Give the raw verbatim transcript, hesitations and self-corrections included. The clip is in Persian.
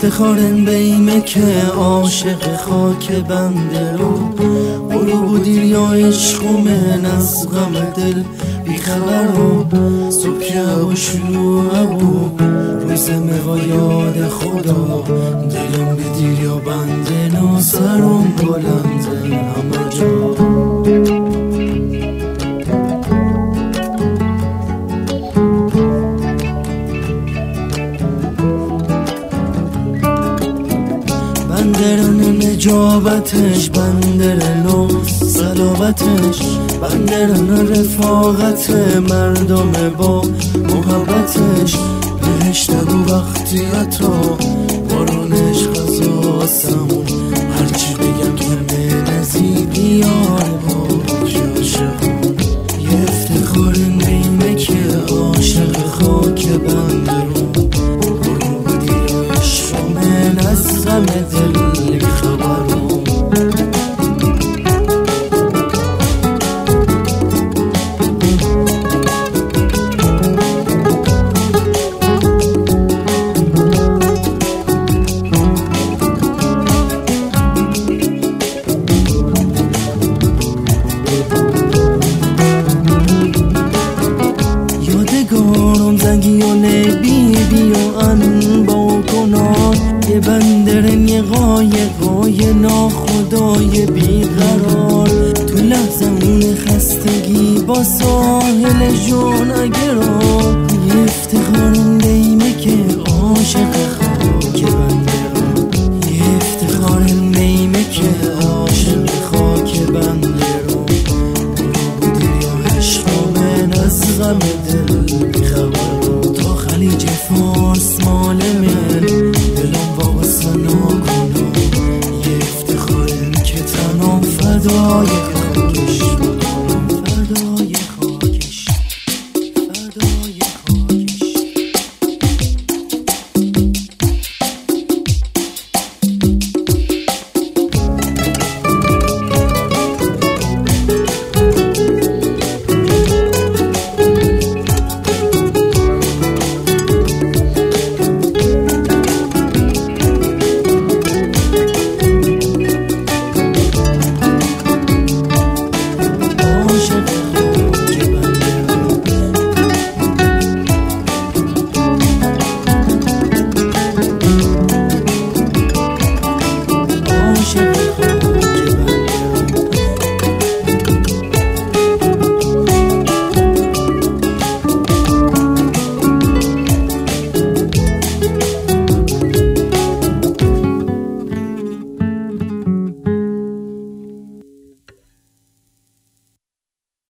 افتخارن بیمه که عاشق خاک بنده رو برو بودیر یا عشقومن از غم دل بیخبر رو صبح که هوا شلوغ بود روز مقا یاد خدا دلم بدیر یا بنده ناسرم بلنده همه جا بندران نجابتش بندرانو صلابتش بندران رفاقت مردم با محبتش بهشت بو وقتی عطا بارونش خزاسمون هرچی بگم که نزیدی یار باش عاشقون یه افتخار نیمه که عاشق خاک بندرون برو بودی عشق من از غم دل بیخبرون یادگارم زنگی و نبی بی و ان با گناه یه بندرن یه قایقای ناخدای بیقرار تو لحظه اون خستگی با ساحل جون اگران یه افتخارم دیمه که عاشق